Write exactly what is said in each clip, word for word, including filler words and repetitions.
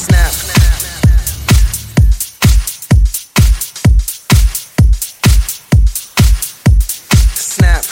snap. Snap.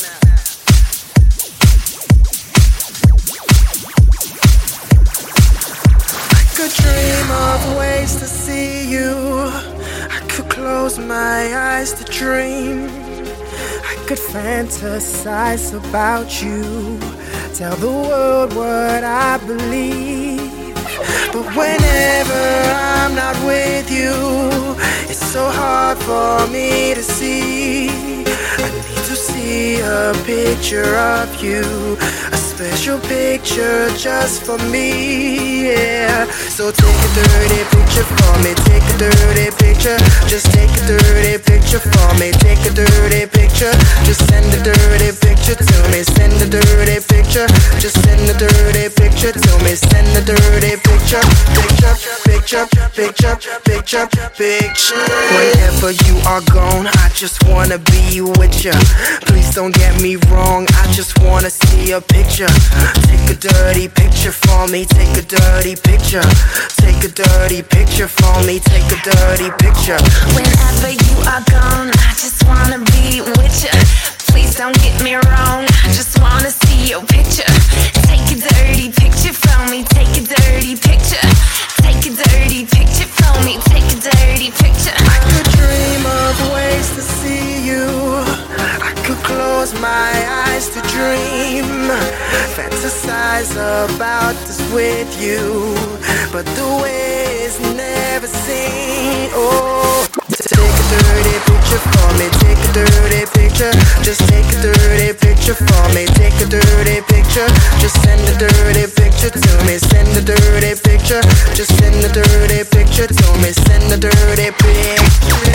I could dream of ways to see you. I could close my eyes to dream. I could fantasize about you. Tell the world what I believe. But whenever I'm not with you, it's so hard for me to see. I need to see a picture of you, a special picture just for me, yeah. So take a dirty picture for me, take a dirty picture. Just take a dirty picture for me, take a dirty picture. Just send a dirty picture to me, send a dirty picture. Just send a dirty picture to me, send a dirty picture. Picture, picture, picture, picture, picture. Whenever you are gone, I just wanna be with ya. Please don't get me wrong, I just wanna see a picture. Take a dirty picture for me, take a dirty picture. Take a dirty picture for me, take a dirty picture. Whenever you are gone, I just wanna be with ya. Please don't get me wrong, I just wanna see your picture. Take a dirty picture for me, take a dirty picture. Take a dirty picture for me, take a dirty picture. I could dream of ways to see you. I could close my eyes to dream. Fantasize about this with you. But the way is never seen. Oh, take a dirty picture for me, take a dirty picture. Just take a dirty picture for me, take a dirty picture. Just send a dirty picture to me, send a dirty picture. Just send a dirty picture to me, send a dirty picture.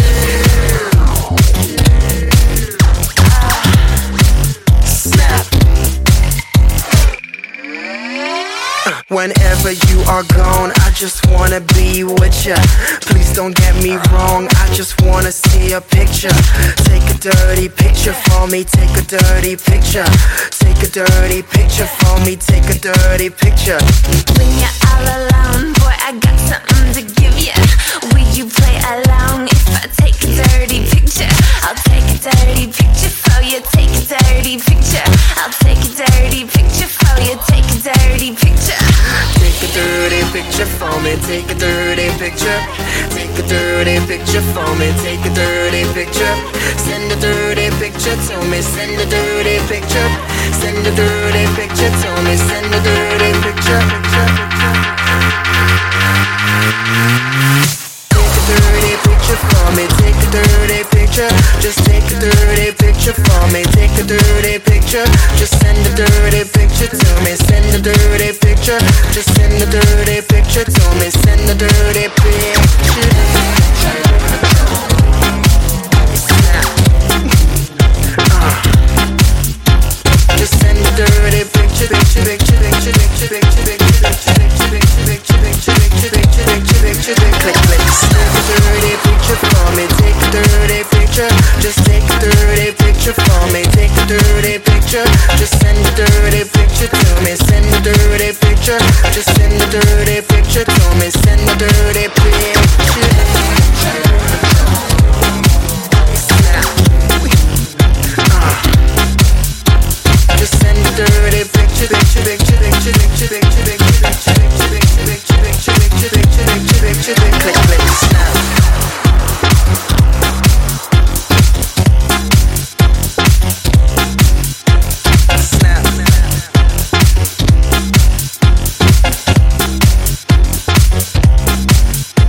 Snap. Whenever you are gone, I just wanna be with ya. Please don't get me wrong, I just wanna see a picture. Take a dirty picture for me, take a dirty picture. Take a dirty picture for me, take a dirty picture. When you're all alone, boy, I got something to give ya. Will you play along if I take a dirty picture? I'll take a dirty picture for you, take a dirty picture. I'll take a dirty picture for you, take a dirty picture. Take a dirty picture for me, take a dirty picture. Take a dirty picture for me, take a dirty picture. Send a dirty picture to me, send a dirty picture. Send a dirty picture to me, send a dirty picture. Take a dirty picture for me, take a dirty picture. Just take a dirty picture for me, take a dirty picture. Just send a dirty picture to me, send a dirty picture. Just send a dirty picture to me, send a dirty picture. Uh. Just send a dirty picture, picture, picture, picture, picture, picture, picture, picture, picture, picture, picture, picture, picture, picture, picture, picture, click, click. Take a dirty picture for me, take a dirty picture. Just take a dirty picture for me, take a dirty picture. Just send a dirty picture to me, send a dirty picture. Just send a dirty picture to me, send a dirty picture. Just send a dirty picture, picture, picture, picture, picture, picture, picture, picture, picture, picture, picture, picture, picture, picture, picture, picture, picture, click, click, snap. Snap.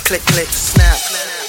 click, click, snap.